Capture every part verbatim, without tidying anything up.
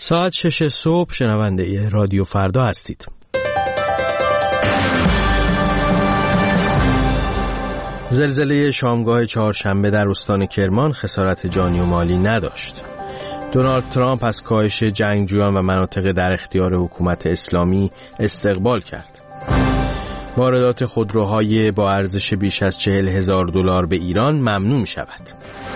ساعت شش صبح شنونده رادیو فردا هستید. زلزله شامگاه چهارشنبه در استان کرمان خسارت جانی و مالی نداشت. دونالد ترامپ از کاهش جنگجویان و مناطق در اختیار حکومت اسلامی استقبال کرد. واردات خودروهای با ارزش بیش از چهل هزار دلار به ایران ممنوع می شود.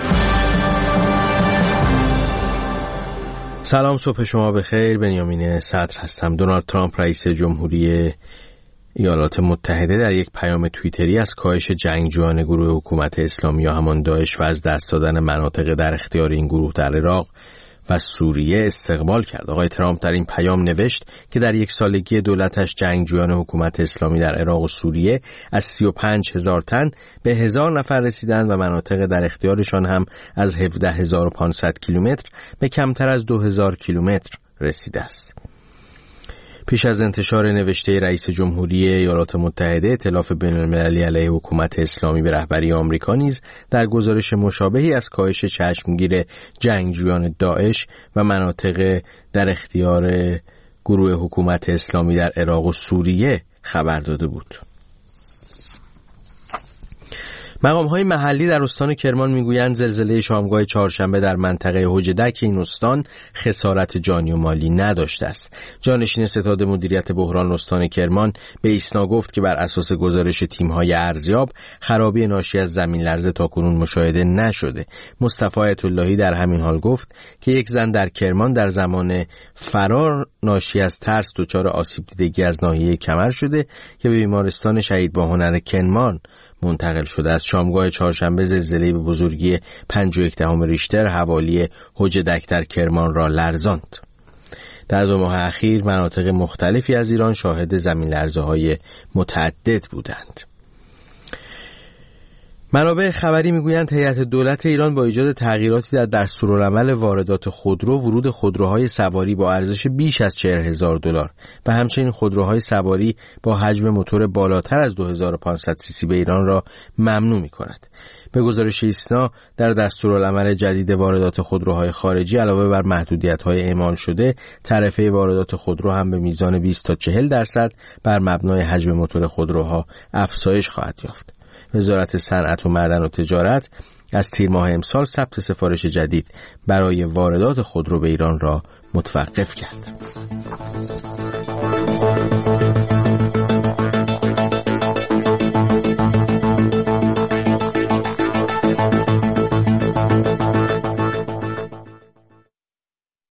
سلام، صبح شما بخیر. بنیامین صدر هستم. دونالد ترامپ رئیس جمهوری ایالات متحده در یک پیام توییتری از کاهش جنگجویان گروه حکومت اسلامی یا همان داعش و از دست دادن مناطق در اختیار این گروه در عراق و سوریه استقبال کرد. آقای ترامپ در این پیام نوشت که در یک سالگی دولتش جنگجویان حکومت اسلامی در عراق و سوریه از سی و پنج هزار تن به هزار نفر رسیدند و مناطق در اختیارشان هم از هفده هزار و پانصد کیلومتر به کمتر از دو هزار کیلومتر رسیده است. پیش از انتشار نوشته رئیس جمهوری ایالات متحده، ائتلاف بین‌المللی علیه حکومت اسلامی به رهبری آمریکا نیز در گزارش مشابهی از کاهش چشمگیر جنگجویان داعش و مناطق در اختیار گروه حکومت اسلامی در عراق و سوریه خبر داده بود. مقام‌های محلی در استان کرمان میگویند زلزله شامگاه چهارشنبه در منطقه حجدک این استان خسارت جانی و مالی نداشته است. جانشین ستاد مدیریت بحران استان کرمان به ایسنا گفت که بر اساس گزارش تیم‌های ارزیاب خرابی ناشی از زمین لرزه تاکنون مشاهده نشده. مصطفی آیت اللهی در همین حال گفت که یک زن در کرمان در زمان فرار ناشی از ترس دچار آسیب دیدگی از ناحیه کمر شده که به بیمارستان شهید باهنر کرمان منتقل شده است. شامگاه چهارشنبه زلزله به بزرگی پنج و یک دهم ریشتر حوالی حجدک در کرمان را لرزاند. در دو ماه اخیر مناطق مختلفی از ایران شاهد زمین لرزه‌های متعدد بودند. منابع خبری میگویند هیئت دولت ایران با ایجاد تغییراتی در دستورالعمل واردات خودرو، ورود خودروهای سواری با ارزش بیش از چهل هزار دلار و همچنین خودروهای سواری با حجم موتور بالاتر از دو هزار و پانصد سی سی به ایران را ممنوع می‌کند. به گزارش ایسنا در دستورالعمل جدید واردات خودروهای خارجی علاوه بر محدودیت‌های اعمال شده، تعرفه واردات خودرو هم به میزان بیست تا چهل درصد بر مبنای حجم موتور خودروها افزایش خواهد یافت. وزارت صنعت و معدن و تجارت از تیر ماه امسال ثبت سفارش جدید برای واردات خودرو به ایران را متوقف کرد.